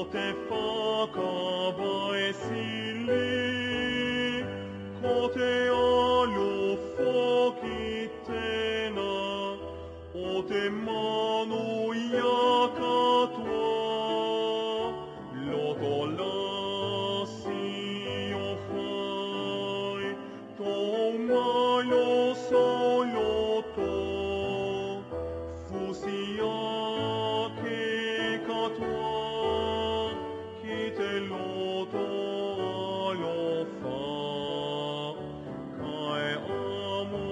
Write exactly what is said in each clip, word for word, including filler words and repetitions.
te facă baisili, ko te alu fokitena, o te manu jakatua, lotolasi o fai, to malo soloto, fusia ke katua, ki te loto alofa, kai amo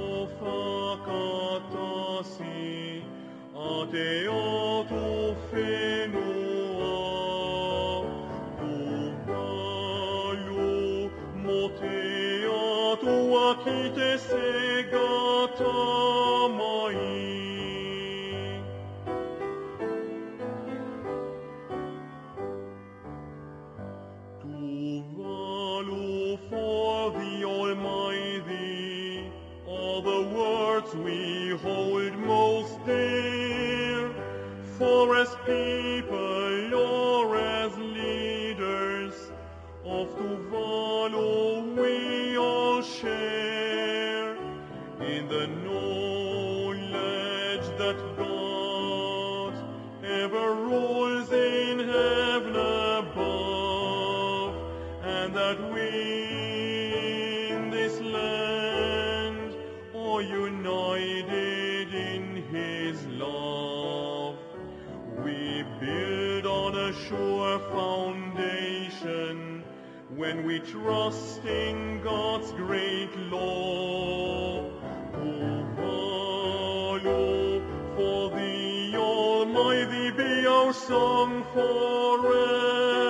fakatasi, a te otu whenua, tu malu mo te atua ki te segata mai. Tuvalu for the Almighty, all the words we hold most dear, for as people or as leaders of Tuvalu we all share in the knowledge that God ever rules in heaven above, and that we in this land are united in His love. We build on a sure foundation when we trust in God's great law. Tuvalu, for the Almighty be our song forever.